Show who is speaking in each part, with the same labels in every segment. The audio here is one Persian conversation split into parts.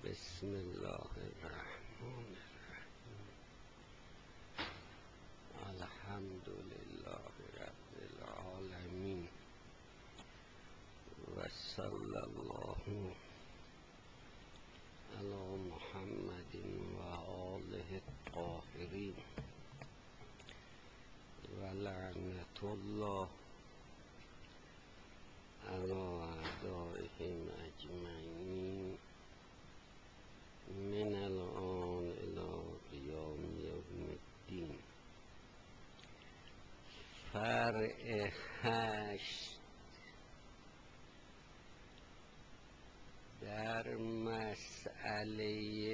Speaker 1: بسم الله الرحمن الرحیم. الحمد لله رب العالمین و صلی الله علی محمد و آله الطاهرین و لعنت الله علی اعدائهم اجمعین من الآن الی قیام یوم الدین. فرع 8 در مسئله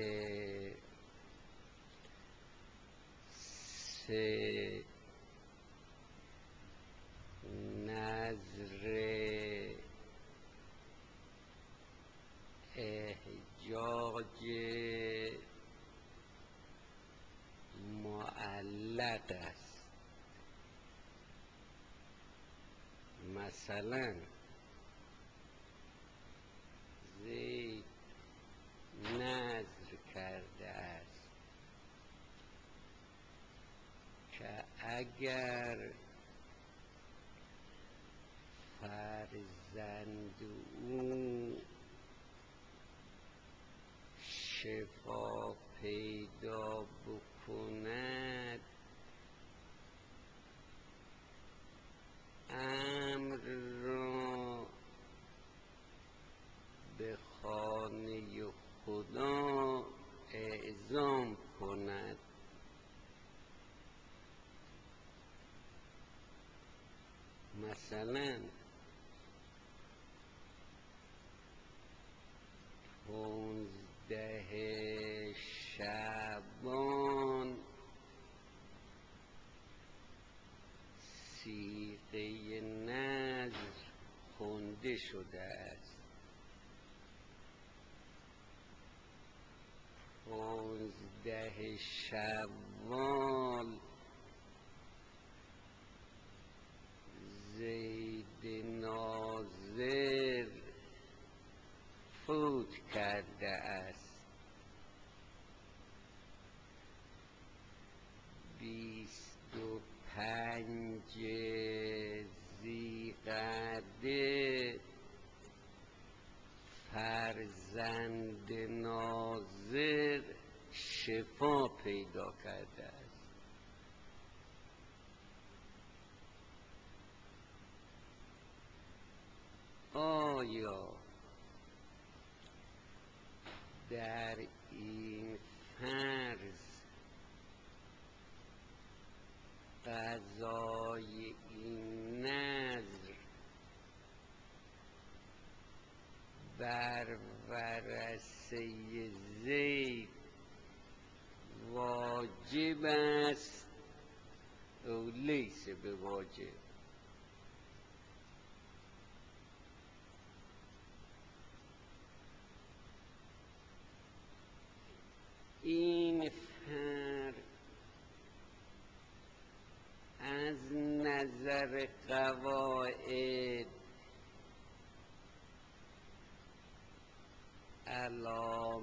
Speaker 1: 3 نظر احجاج معلق است. مثلا زید نظر کرده است که اگر فرزند او شفا پیدا بکند امر را به خانه خدا اعزام کند. مثلا 15 شعبان صیغه نذر خونده شده است. 15 شوال زید ناظر فوت کرده است. 25 ذی‌قعده فرزند ناظر شفا پیدا کرده است. آیا در این فرض قضای این نذر بر ورثه زید واجب است او لیس به واجب؟ این فرق از نظر قواعد علی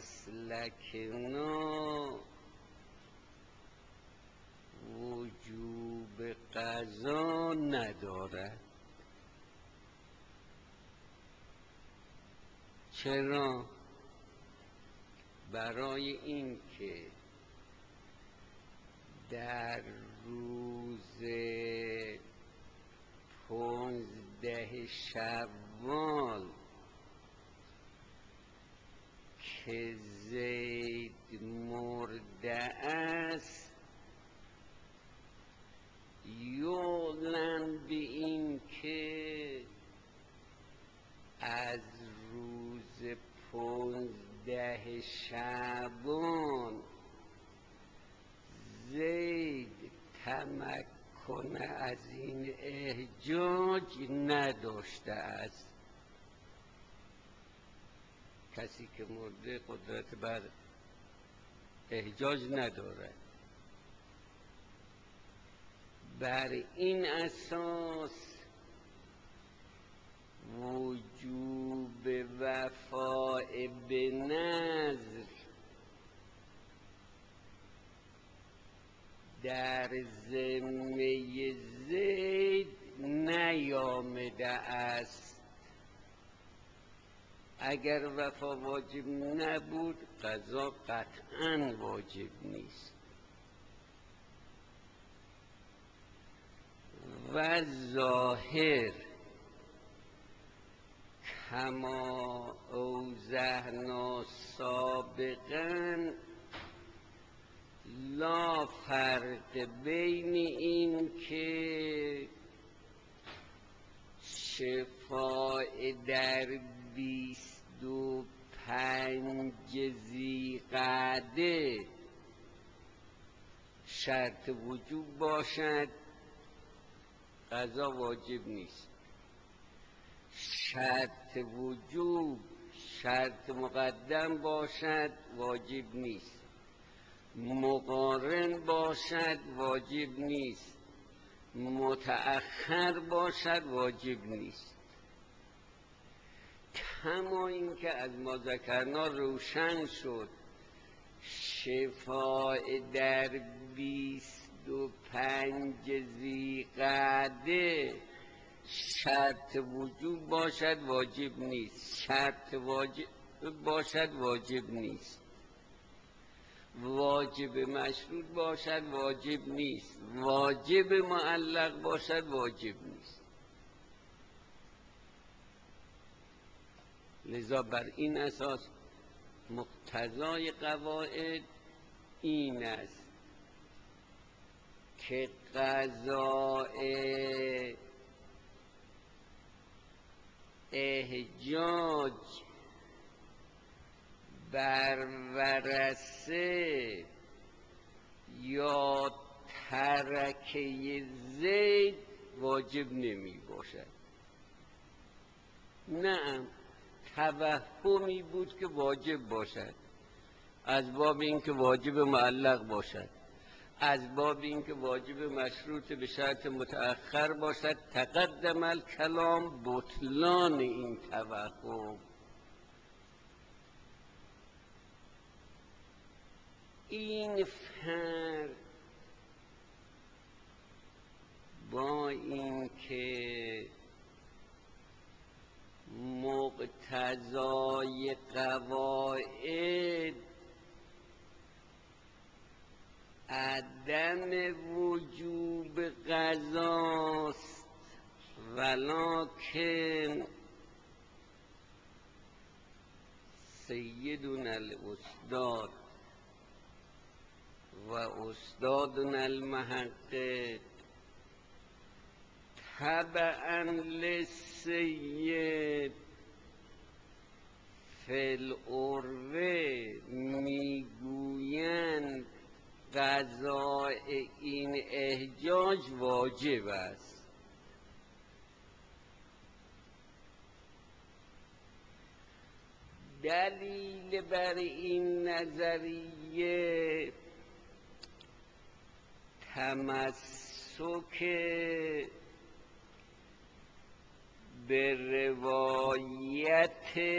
Speaker 1: مسلکنا وجوب قضا ندارد. چرا؟ برای اینکه در روز 15 شوال که زید مرده است یعلم به این که از روز 15 شعبان زید تمکن از این احجاج نداشته است. کسی که مرده قدرت بر احجاج ندارد. بر این اساس وجوب وفاء به نذر در ذمه زید نیامده است. اگر وفا واجب نبود قضا قطعاً واجب نیست. و ظاهر کما اوضحنا سابقاً لا فرق بین این که شفاع در 25 ذی‌قعده شرط وجوب باشد قضا واجب نیست. شرط وجوب شرط مقدم باشد واجب نیست. مقارن باشد واجب نیست. متأخر باشد واجب نیست. کما اینکه از ما ذکرنا روشن شد شفاع در 25 ذی‌قعده شرط وجوب باشد واجب نیست. شرط واجب باشد واجب نیست. واجب مشروط باشد واجب نیست. واجب معلق باشد واجب نیست. لذا بر این اساس مقتضای قواعد این است که قضاء احجاج بر ورثه یا ترکه زید واجب نمی باشد. نه، توهمی بود که واجب باشد، از باب اینکه واجب معلق باشد، از باب اینکه واجب مشروط به شرط متأخر باشد. تقدم الکلام بطلان این توهم. این فرق با اینکه مقتضای قواعد عدم وجوب قضاست، ولکن سیدنا الاستاد و استادنا المحقق تبعا للسید فی العروة میگویند قضاء این احجاج واجب است. دلیل بر این نظریه تمسک به روایت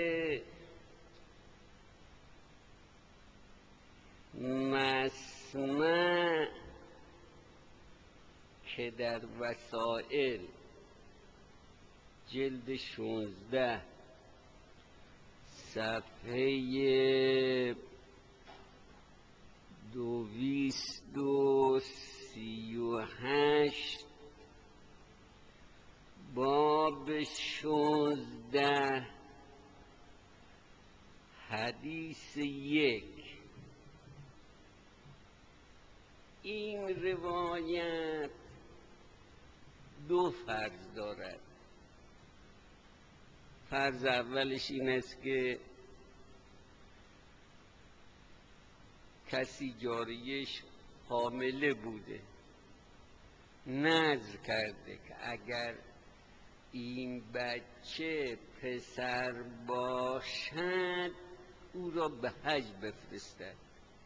Speaker 1: مسمع که در وسائل جلد 16 صفحه 238 باب 16 حدیث 1. این روایت دو فرض دارد. فرض اولش این است که کسی جاریش حامله بوده، نذر کرده که اگر این بچه پسر باشد او را به حج بفرستد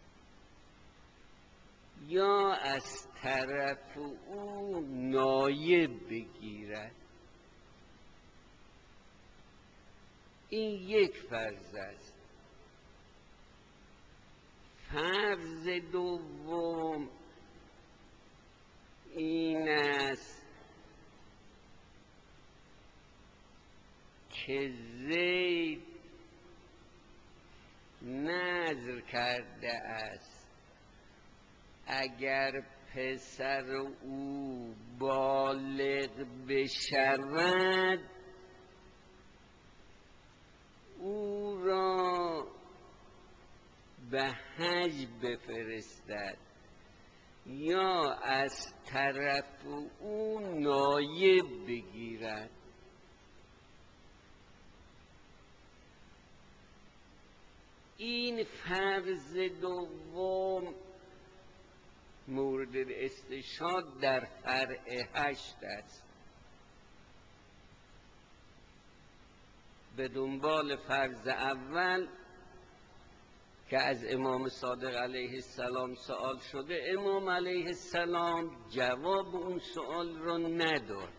Speaker 1: یا از طرف او نایب بگیرد. این یک فرض است. فرض دوم این است که زید نذر کرده است اگر پسر او بالغ بشود او را به حج بفرستد یا از طرف او نایب بگیرد. این فرض دوم مورد استشهاد در فرع 8 است. به دنبال فرض اول که از امام صادق علیه السلام سوال شده، امام علیه السلام جواب اون سوال رو نداد.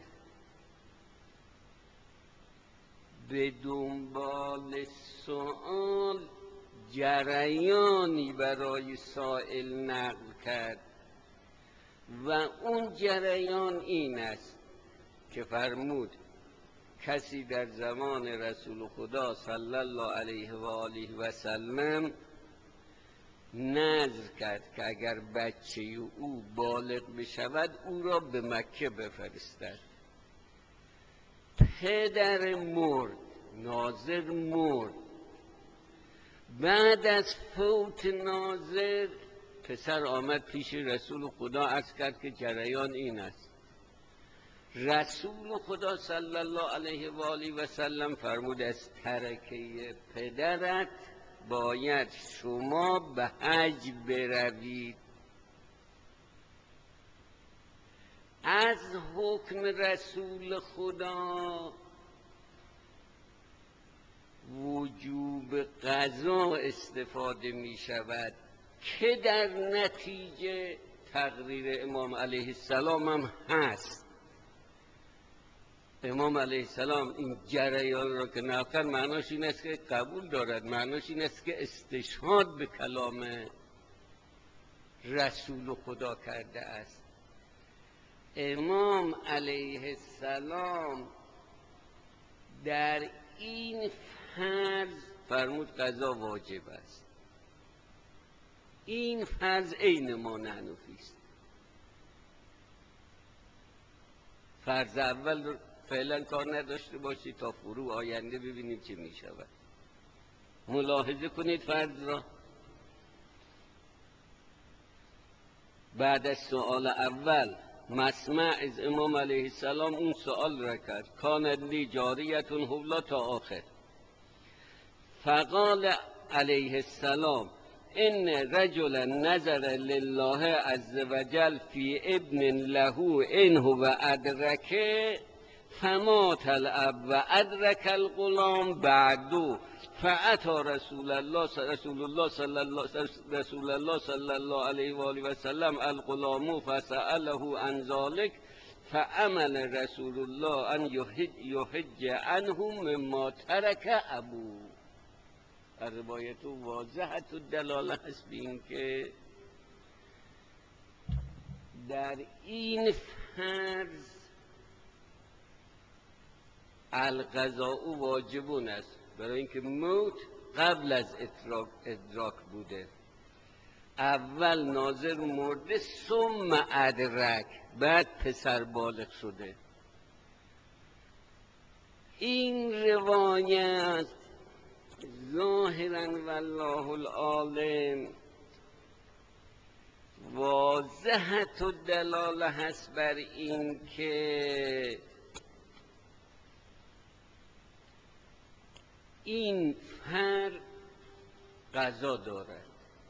Speaker 1: به دنبال سوال جریانی برای سائل نقل کرد و اون جریان این است که فرمود کسی در زمان رسول خدا صلی الله علیه و آله و سلم نذر کرد که اگر بچه او بالغ بشود او را به مکه بفرستد. پدر مرد، ناظر مرد. بعد از فوت ناظر پسر آمد پیش رسول خدا عرض کرد که جریان این است. رسول خدا صلی الله علیه و آله و سلم فرمود از ترکه پدرت باید شما به حج بروید. از حکم رسول خدا وجوب قضا استفاده می شود که در نتیجه تقریر امام علیه السلام هم هست. امام علیه السلام این جریان را که نقل کرد معناش این است که قبول دارد، معناش این است که استشهاد به کلام رسول خدا کرده است. امام علیه السلام در این فرض فرمود قضا واجب است. این فرض عین ما نحنفی است. فرض اول رو فعلا کار نداشته باشید تا فرو آینده ببینیم چه می شود. ملاحظه کنید فرض را. بعد از سؤال اول مسمع از امام علیه السلام اون سؤال را کرد کانت لی جاریتون حولا تا آخر. فقال علیه السلام ان رجلا نظر لله عز وجل فی ابن له ان هو ادرکه فمات الاب و ادرک الغلام بعدو فأتی رسول الله صلی الله علیه و آله و سلم الغلام فسأله عن ذلك فأمر رسول الله ان یحج عنه مما ترک ابوه. روایت واضحت الدلاله هست به این که در این فرض القضاء واجبون است، برای اینکه موت قبل از ادراک بوده. اول ناظر مرده ثم ادرک، بعد پسر بالغ شده. این روایت ظاهرا والله العالم واضحت الدلاله هست بر این که این فرد قضا دارد.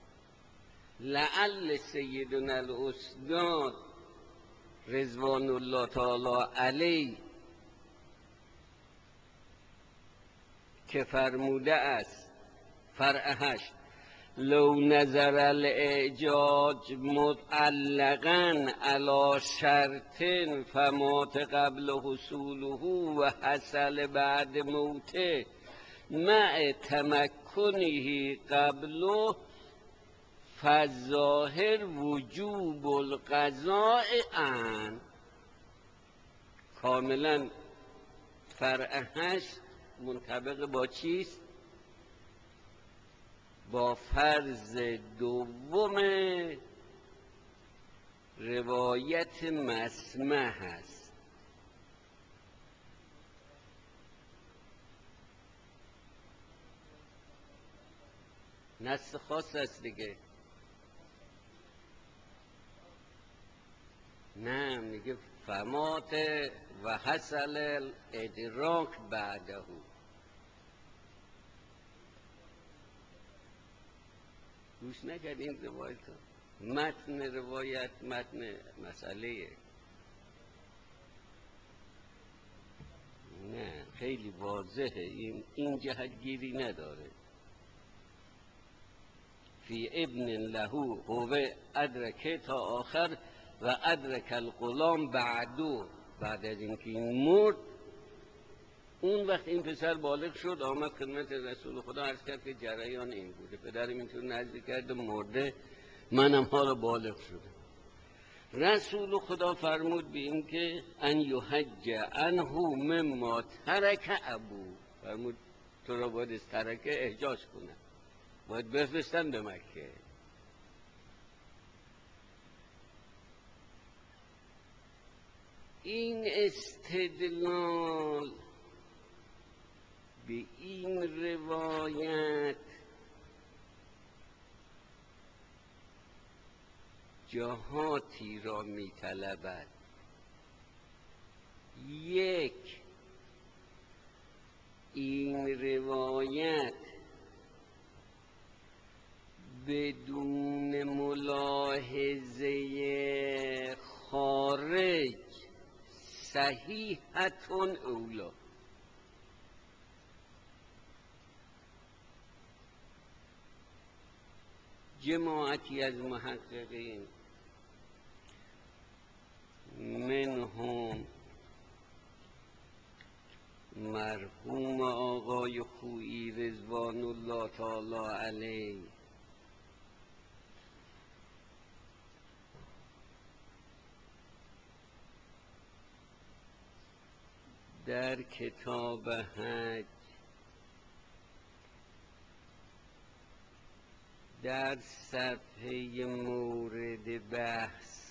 Speaker 1: لعل سیدنا الاستاد رضوان الله تعالی علیه که فرموده است فرع 8 لو نظر الاعجاج معلقا علی شرط فمات قبل حصوله و حصل بعد موته مع تمکنه قبله فظاهر وجوب القضاء عن. کاملا فرع 8 منطبق با چیست؟ با فرض دوم روایت مسمع هست. نص خاص است دیگه. نه میگه فمات و حصل الادراک بعده. گوش نکردین روایت ها؟ متن روایت متن مسئله. نه خیلی واضحه، این جهتگیری نداره. فی ابن له هو ادرک تا آخر و ادرک الغلام بعدو، بعد از اینکه این مرد، اون وقت این پسر بالغ شد آمد خدمت رسول خدا عرض کرد که جریان این بوده، پدرم اینطور نزدیک کرده مرده، منم حالا بالغ شدم. رسول خدا فرمود به این که ان یحج عنه مما ترک ابو، فرمود تو را باید از ترکه احجاج کنن، باید بفرستن به مکه. این استدلال به این روایت جهاتی را می طلبد. یک، این روایت بدون ملاحظه خارج صحیحتون اولا. جماعتی از محققین منهم مرحوم آقای خویی رضوان الله تعالی علیه در کتاب حج در صفحه مورد بحث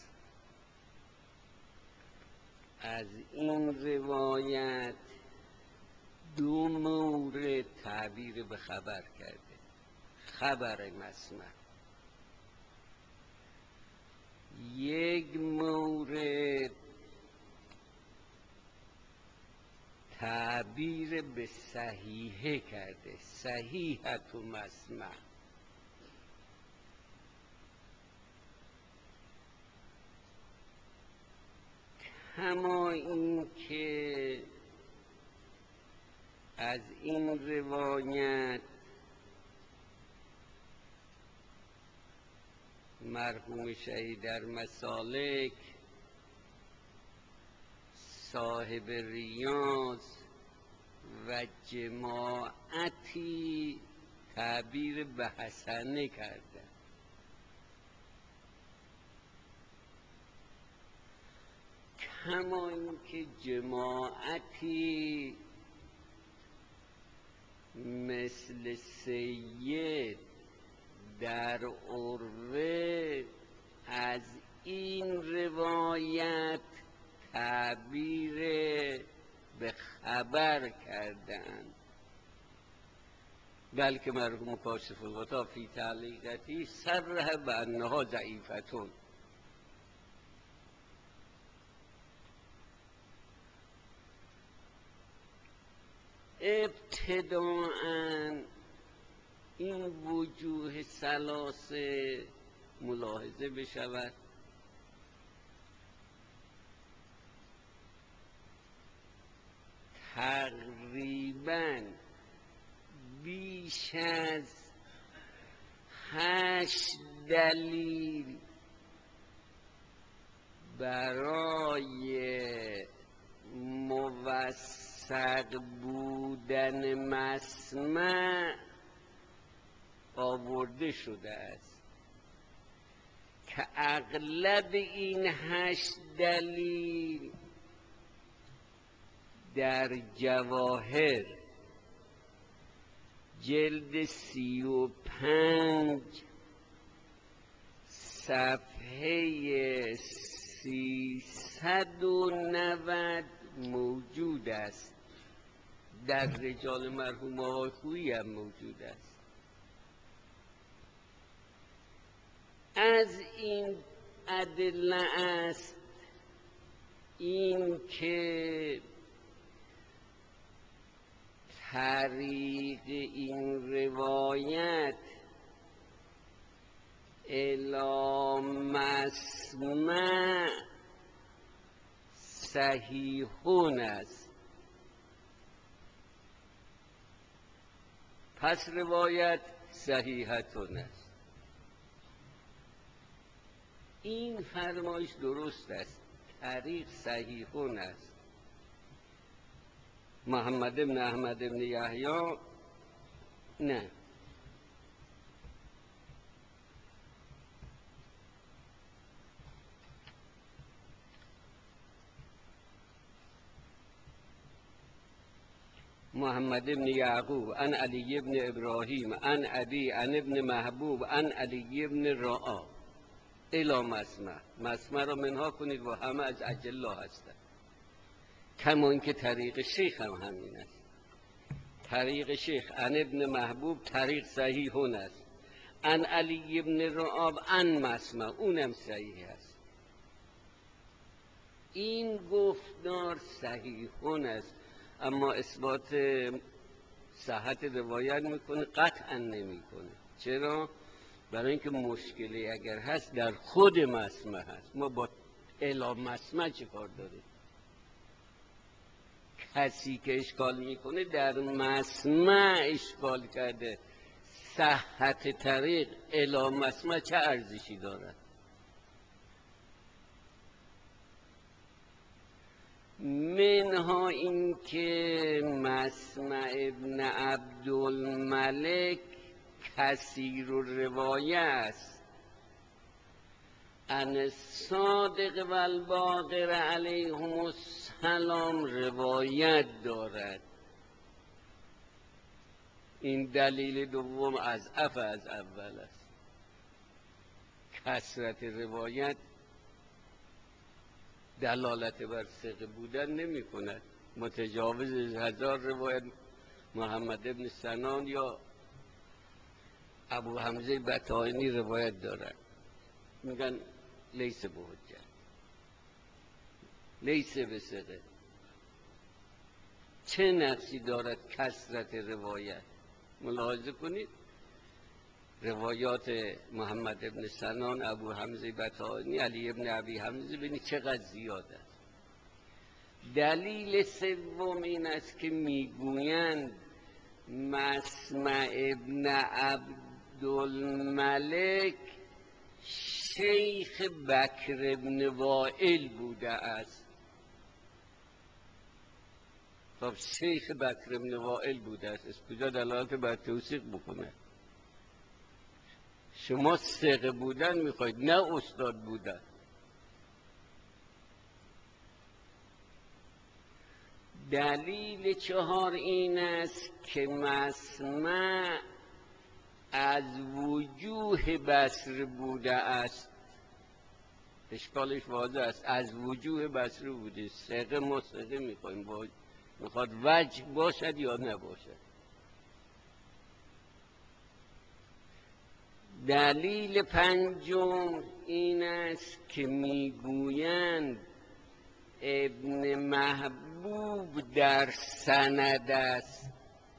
Speaker 1: از این روایت دو مورد تعبیر به خبر کرده، خبر مسمع. یک مورد تعبیر به صحیحه کرده، صحیحت و مسمع. کما این که از این روایت مرحوم شهید در مسالک صاحب ریاض و جماعتی تعبیر به حسنه کرده. کما اینکه جماعتی مثل سید در عروه از این روایت تعبیر به خبر کردند، بلکه مرحوم کاشف الغطا فی تعلیقاتی صرح بانها ضعیفتون. ابتداءً این وجوه ثلاثه ملاحظه بشود. تقریباً بیش از 8 دلیل برای موثق سق بودن مسمع آورده شده است که اغلب این 8 دلیل در جواهر جلد 35 صفحه 390 موجود است. در رجال مرحوم آقای خویی هم موجود است. از این ادله است این که طریق این روایت الی مسمع صحیحون است. پس روایت صحیحتون است. این فرمایش درست است. طریق صحیحون است. محمد بن احمد بن یحیی نه. محمد بن یعقوب عن علی بن ابراهیم عن ابی عن ابن محبوب عن علی بن رعا الی مسمع. مسمع را منها کنید و همه از اجلا هستند. کما اینکه طریق شیخ هم همین است. طریق شیخ عن ابن محبوب طریق صحیحون است. عن علی بن رعا عن مسمع اونم صحیح است. این گفتار صحیحون است، اما اثبات صحت روایت میکنه؟ قطعا نمیکنه. چرا؟ برای اینکه مشکلی اگر هست در خود مسمع هست. ما با الی مسمع چه کار داریم؟ کسی که اشکال میکنه در مسمع اشکال کرده. صحت طریق الی مسمع چه ارزشی دارد؟ منها این که مسمع ابن عبدالملک کثیر الروایه است. ان الصادق و الباقر علیهم السلام روایت دارد. این دلیل دوم از اول است. کثرت روایت دلالت بر ثقه بودن نمی کند. متجاوز 1000 روایت محمد بن سنان یا ابو حمزه بطائنی روایت دارد، میگن لیس به حجت، لیس به ثقه. چه نقصی دارد کثرت روایت؟ ملاحظه کنید روایات محمد ابن سنان، ابو حمزه بطائنی، علی ابن ابی حمزه، ببینید چقدر زیاد است. دلیل سوم این است که میگویند مسمع ابن عبدالملک شیخ بکر ابن وائل بوده است. خب شیخ بکر ابن وائل بوده است، از کجا دلالت بر توثیق بکنه؟ شما ثقه بودن میخواید، نه استاد بودن. دلیل چهار این است که مسمع از وجوه بصره بوده است. اشکالش واضح است. از وجوه بصره بوده. ثقه ما ثقه میخوایم، میخواد وجه باشد یا نباشد. دلیل پنجم این است که میگویند ابن محبوب در سند است.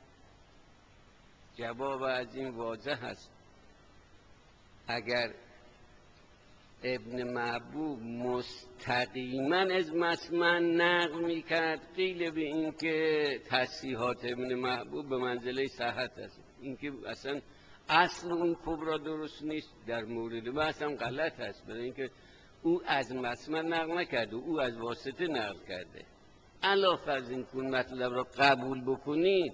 Speaker 1: جواب از این واضح است. اگر ابن محبوب مستقیما از مسمع نقل میکرد، قیل به این که تصحیحات ابن محبوب به منزله صحت است. این که اصلا اصل اون کبرا درست نیست، در مورد بحث هم غلط است، برای اینکه او از مسمع نقل نکرده، او از واسطه نقل کرده. علاوه از این کون مطلب را قبول بکنید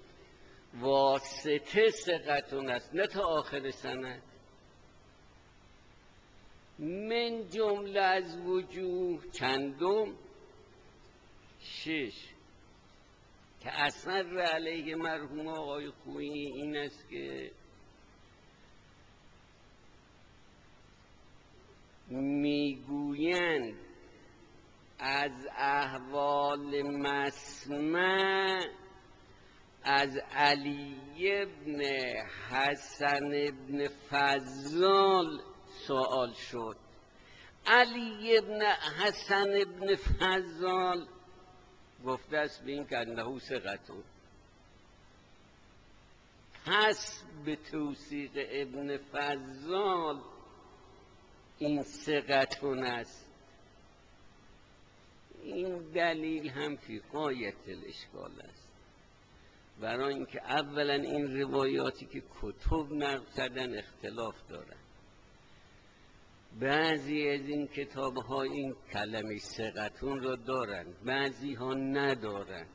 Speaker 1: واسطه ثقتون است، نه تا آخر سند. من جمله از وجوه چندم 6 که اثر علیه مرحوم آقای خویی این است که میگویند از احوال مسمع از علی ابن حسن ابن فضال سوال شد. علی ابن حسن ابن فضال گفته است به این که انه ثقتون، پس به توثیق ابن فضال این ثقتون است. این دلیل هم فی غایت الاشکال است، برای اینکه اولا این روایاتی که کتب نقل کردن اختلاف دارن. بعضی از این کتاب ها این کلمه ثقتون را دارن، بعضی ها ندارن.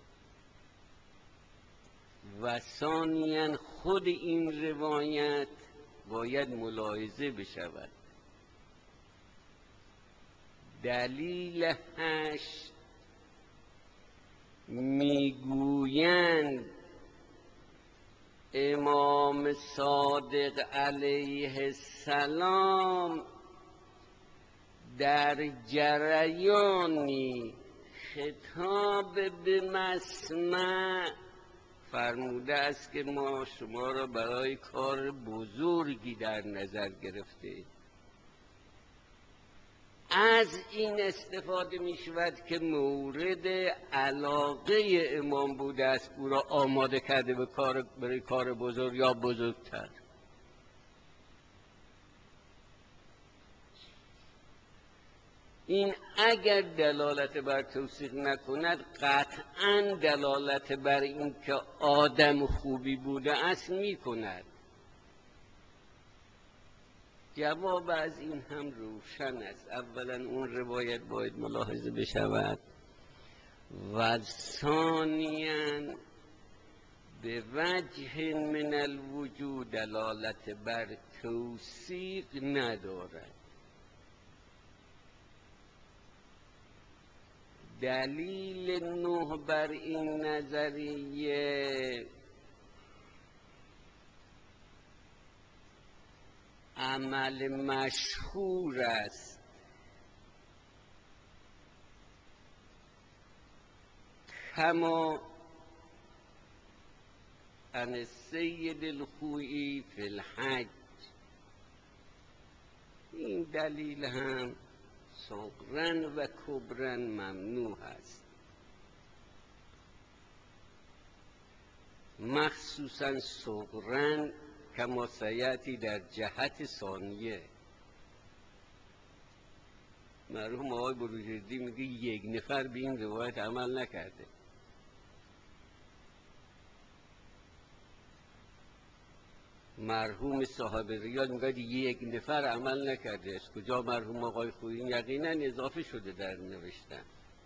Speaker 1: و ثانیاً خود این روایت باید ملاحظه بشود. دلیل 8 میگویند امام صادق علیه السلام در جریانی خطاب به مسمع فرموده است که ما شما را برای کار بزرگی در نظر گرفته. از این استفاده می شود که مورد علاقه امام بوده است او را آماده کرده به برای کار بزرگ یا بزرگتر. این اگر دلالت بر توثیق نکند قطعاً دلالت بر این که آدم خوبی بوده است می کند. جواب از این هم روشن است. اولا اون روایت باید ملاحظه بشود و ثانیاً به وجه من الوجود دلالت بر توثیق ندارد. دلیل 9 بر این نظریه عمل مشهور است کما ان السید الخویی فی الحج. این دلیل هم صغرن و کبرن ممنوع است، مخصوصا صغرن کما سیأتی در جهت ثانیه. مرحوم آقای بروجردی میگه یک نفر به این روایت عمل نکرده. مرحوم صاحب ریاض میگه یک نفر عمل نکرده. از کجا مرحوم آقای خویی؟ یقینا اضافه شده در نوشتن.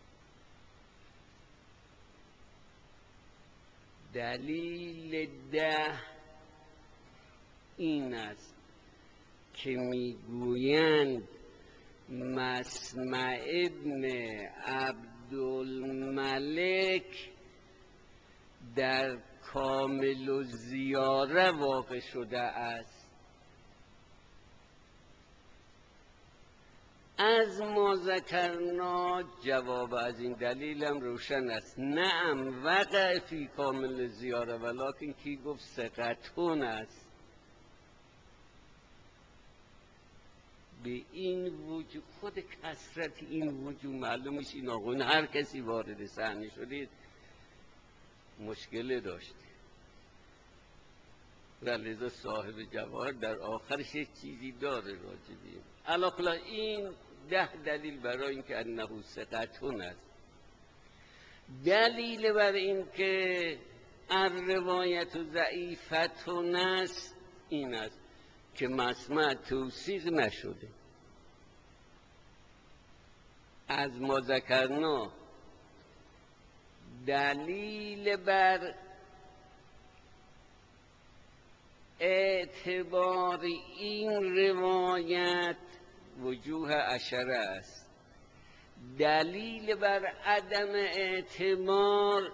Speaker 1: دلیل 10 این است که میگویند مسمع ابن عبدالملک در کامل الزیاره واقع شده است. از ما ذکرنا جواب از این دلیلم روشن است. نعم وقع فی کامل الزیاره ولکن کی گفت ثقتون است. به این وجود خود کثرت این وجود معلوم میشه این آقایون هر کسی وارد صحنه شدید مشکل داشته و لذا صاحب جواهر در آخرش یک چیزی داره راجبی. علاقلا این 10 دلیل برای اینکه انه ثقتون است. دلیل بر این که الروایت ضعیفتون است این است که مسمع توثیق نشده. از ما ذکرنا دلیل بر اعتبار این روایت وجوه عشره است. دلیل بر عدم اعتبار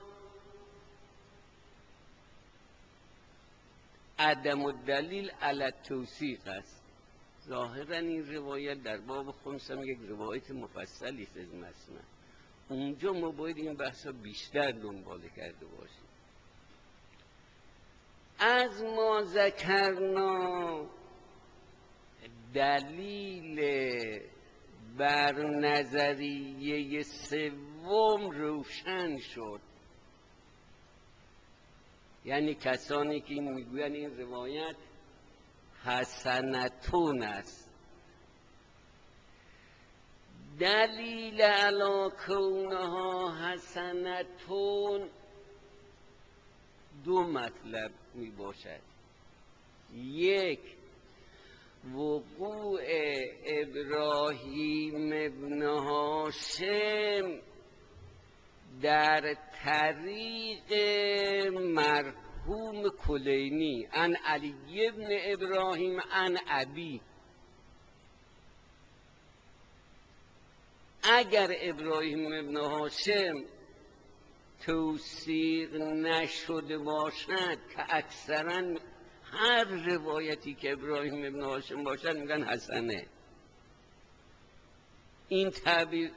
Speaker 1: عدم الدلیل علی التوثیق است. ظاهرا این روایت در باب خمس هم یک روایت مفصلی است از مسمع. اونجا ما باید این بحثا بیشتر دنبال کرده باشیم. از ما ذکرنا دلیل بر نظریه سوم روشن شد. یعنی کسانی که میگوین این روایت حسنتون است. دلیل علی کونها حسنتون دو مطلب می باشد. یک، وقوع ابراهیم ابن هاشم در طریق مرحوم کلینی عن علی ابن ابراهیم عن ابی. اگر ابراهیم ابن هاشم توثیق نشده باشد، که اکثرا هر روایتی که ابراهیم ابن هاشم باشد میگن حسنه، این تعبیر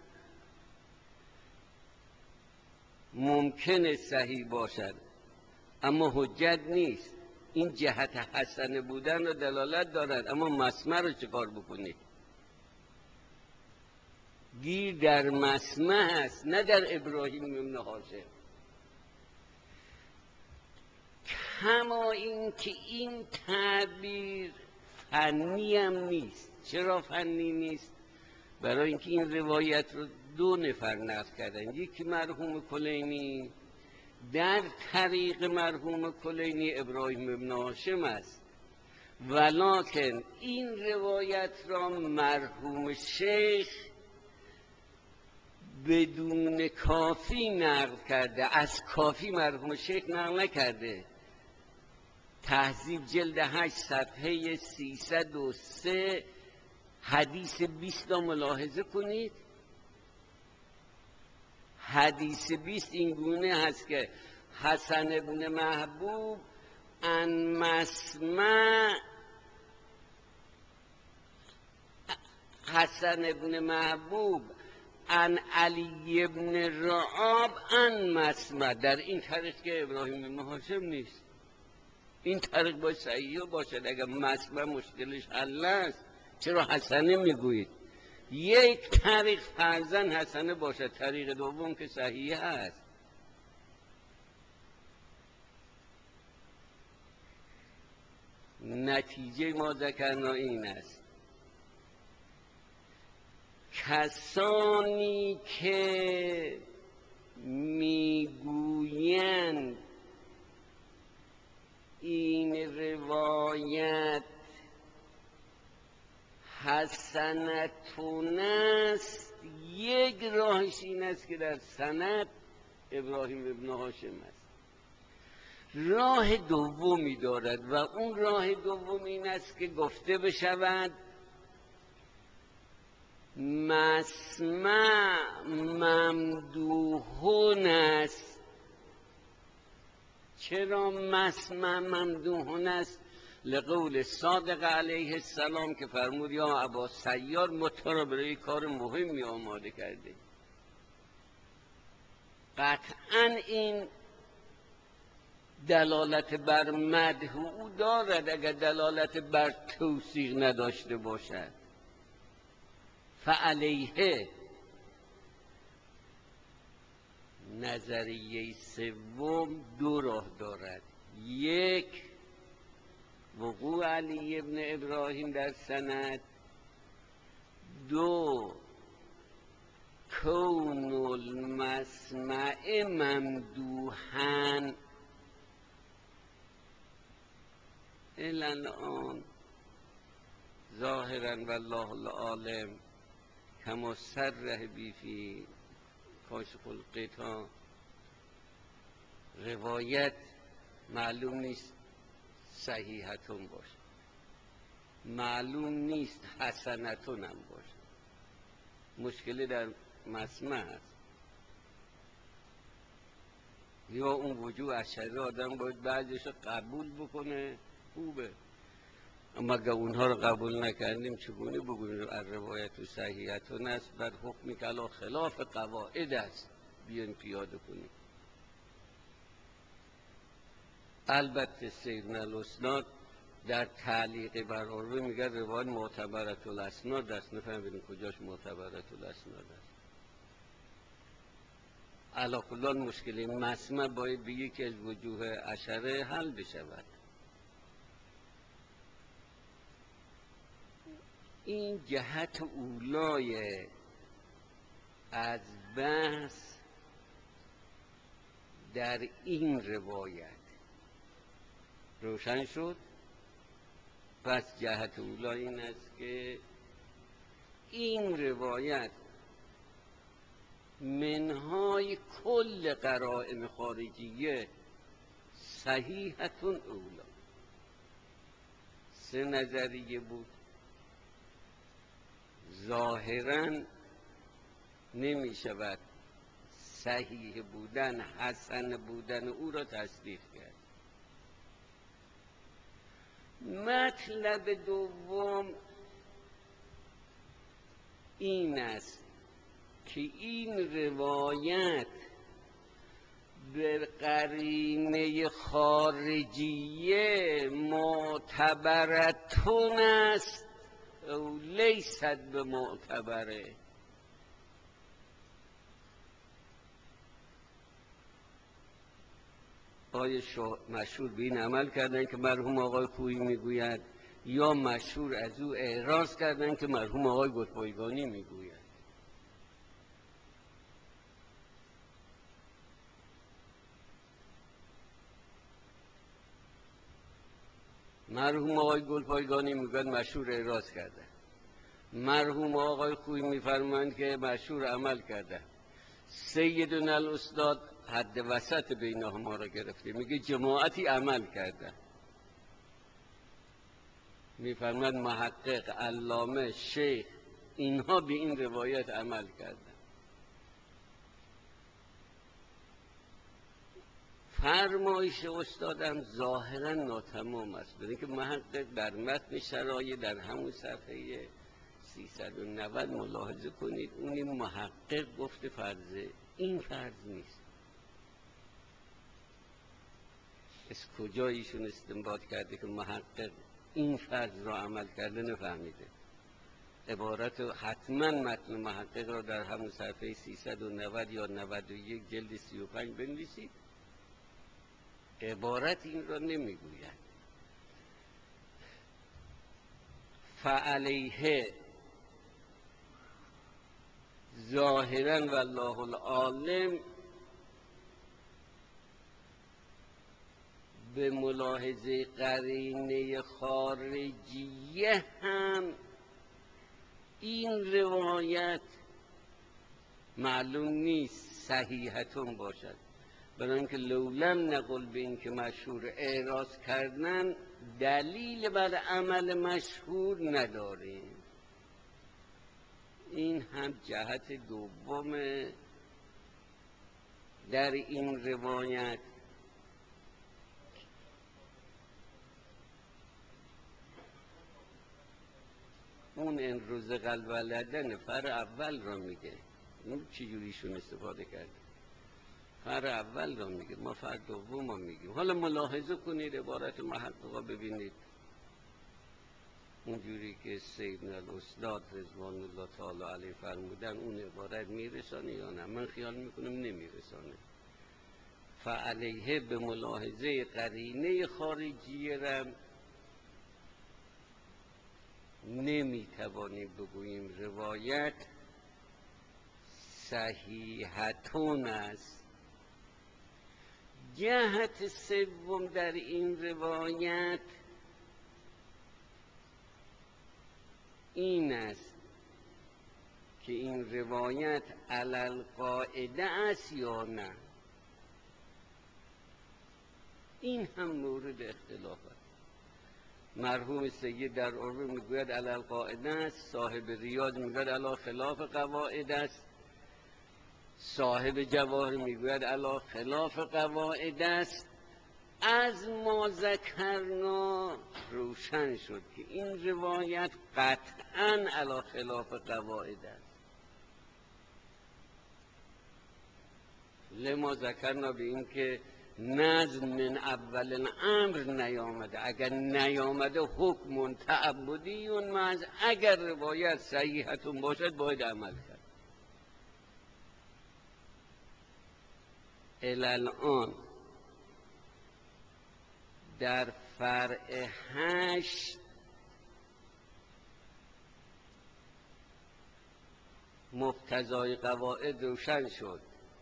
Speaker 1: ممکنه صحیح باشد اما حجت نیست. این جهت حسنه بودن رو دلالت دارد، اما مسمع رو چه کار بکنید؟ گیر در مسمع هست نه در ابراهیم ابن هاشم. کما این که این تعبیر فنی هم نیست. چرا فنی نیست؟ برای اینکه این روایت رو دو نفر نقل کردن. یکی مرحوم کلینی، در طریق مرحوم کلینی ابراهیم ابن هاشم است، ولکن این روایت را مرحوم شیخ بدون کافی نقل کرده. از کافی مرحوم شیخ نقل نکرده. تهذیب جلد 8 صفحه 303 حدیث 20 را ملاحظه کنید. حدیث 20 این گونه هست که حسن ابن محبوب ان مسمع، حسن ابن محبوب ان علی ابن رعاب ان مسمع. در این طریق که ابراهیم ابن هاشم نیست. این طریق باید صحیح باشد. اگر مسمع مشکلش حل است چرا حسنه میگویید؟ یک طریق فرضاً حسنه باشد، طریق دوم که صحیح است. نتیجه ما ذکرنا این است: کسانی که میگویند این روایت حسنتون است، یک راهش این است که در سند ابراهیم ابن هاشم است. راه دومی دارد و اون راه دوم این است که گفته بشود مسمع ممدوحون است. چرا مسمع ممدوحون است؟ لقول صادق علیه السلام که فرمود یا ابا سیار ما تو را برای کار مهمی آماده کرده. قطعا این دلالت بر مدح او دارد اگر دلالت بر توثیق نداشته باشد. فعلیه نظریه سوم دو راه دارد: یک، وقوع علی ابن ابراهیم در سند. دو، کون المسمع ممدوحا. الان ظاهرا والله العالم کما صرح بی فی کاشف الغطا روایت معلوم نیست صحیحتون باشه، معلوم نیست حسنتون هم باشه. مشکلی در مسمع هست. یا اون وجوه اشعری آدم باید بعضیش قبول بکنه، خوبه، اما اگر اونها رو قبول نکردیم چگونه بگوییم روایت و صحیحتون است بر حکمی که علی خلاف قواعد است بیان پیاده کنیم. البته سیدنا الاسناد در تعلیق بر عروه میگه روایت معتبرت الاسناد است. نفهمیدیم کجاش معتبرت الاسناد است. علی کل حال مشکل مسمع باید به یکی از وجوه اشعره حل بشود. این جهت اولای از بحث در این روایت روشن شد. پس جهت اولای این است که این روایت منهای کل قرائن خارجیه صحیحتون اولا. سه نظریه بود، ظاهراً نمی شود صحیح بودن، حسن بودن او را تصدیق کرد. مطلب دوم این است که این روایت به قرینه خارجیه معتبرتون است او لیست به معتبره. آیا مشهور به این عمل کردن که مرحوم آقای خویی میگوید، یا مشهور از او اعراض کردن که مرحوم آقای گلپایگانی میگوید؟ مرحوم آقای گلپایگانی میگوید مشهور اعراض کرده، مرحوم آقای خویی میفرمایند که مشهور عمل کرده. سیدنا الاستاد حد وسط بینهما را گرفته، میگه جماعتی عمل کرده. میفرماید محقق، علامه، شیخ اینها به این روایت عمل کردن. فرمایش استادم ظاهرا ناتمام است، برای که محقق در متن شرایع در همون صفحه 390 ملاحظه کنید اونی محقق گفته فرضه، این فرض نیست. از کجا ایشون استنباط کرده که محقق این فرض را عمل کرده؟ نفهمیده. عبارت حتما متن محقق را در همون صفحه 390 یا 91 جلد 35 بنویسید. عبارت این را نمیگوید. فعلیه ظاهرا والله العالم به ملاحظه قرینه خارجیه هم این روایت معلوم نیست صحیحتون باشد، برای اینکه لولم نقل به این که مشهور اعراض کردن دلیل بر عمل مشهور نداریم. این هم جهت دوم در این روایت. اون این روز قلبلدن فر اول را میگه. اون چجوریشون استفاده کرده؟ فر اول را میگه، ما فر دوم را میگیم. حالا ملاحظه کنید عبارت محققا، ببینید اونجوری که سیدنا الاستاد رضوان الله تعالی علیه فرمودن اون عبارت میرسانه یا نه. من خیال میکنم نمیرسانه. فعلیه به ملاحظه قرینه خارجیه را نمیتوانیم بگوییم روایت صحیحتون است. جهت سوم در این روایت این است که این روایت علی القاعده است یا نه. این هم مورد اختلاف است. مرحوم سید در عربه میگوید علی القاعده است، صاحب ریاض میگوید علی خلاف قواعد است، صاحب جواهر میگوید علی خلاف قواعد است. از ما ذکرنا روشن شد که این روایت قطعاً علی خلاف قواعد است. لما ذکرنا به این که نظم من اول الامر نیامده، اگر نیامده حکم تعبدی محض، اگر روایت صحیحتون باشد باید عمل کرد. الان در فرع 8 مقتضای قواعد روشن شد،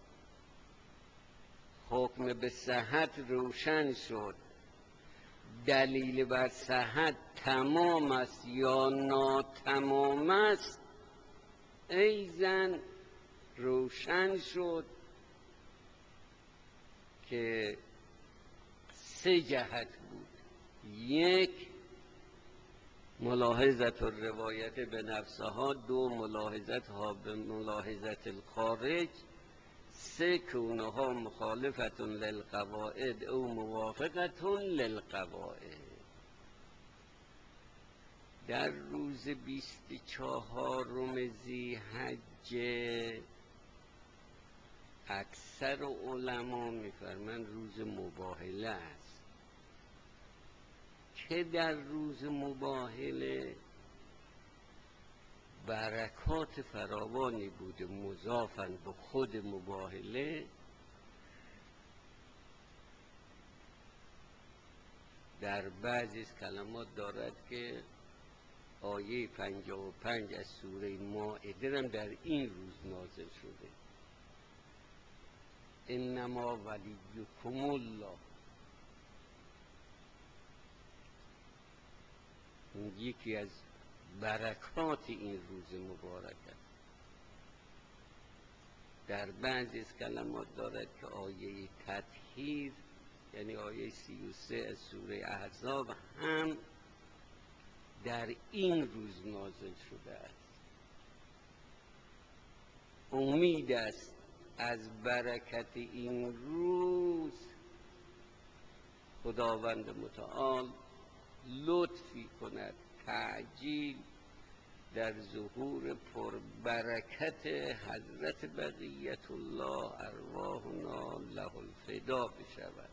Speaker 1: حکم به صحت روشن شد، دلیل بر صحت تمام است یا ناتمام است ایزن روشن شد که 3 جهت بود. یک، ملاحظت الروایت به نفسها، 2 ملاحظتها به ملاحظت الخارج، 3 کونها مخالفت للقواعد او موافقت للقواعد. در روز 24 ذی‌حجه اکثر علما میفرمند روز مباهله است، که در روز مباهله برکات فراوانی بوده مضافن به خود مباهله. در بعضی از کلمات دارد که آیه 55 از سوره مائده هم در این روز نازل شده، انما ولیکم الله. این یکی از برکات این روز مبارک است. در بعضی از کلمات دارد که آیه تطهیر یعنی آیه 33 از سوره احزاب هم در این روز نازل شده است. امید است از برکت این روز خداوند متعال لطفی کند، تعجیل در ظهور پربرکت حضرت بقیت الله ارواحنا له الفدا بشود.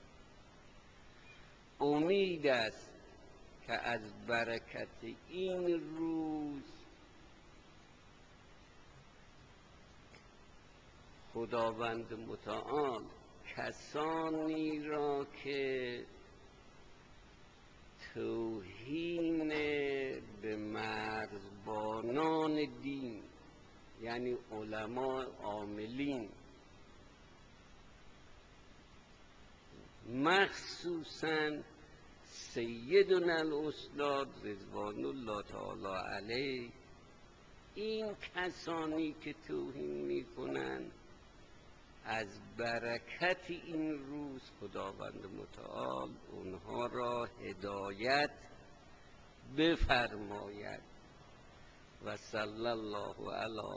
Speaker 1: امید است که از برکت این روز خداوند متعال کسانی را که توهین به مرزبانان دین یعنی علما عاملین، مخصوصاً سیدنا الاستاد رضوان الله تعالی علیه، این کسانی که توهین میکنند از برکت این روز خداوند متعال اونها را هدایت بفرماید. و صلی الله علی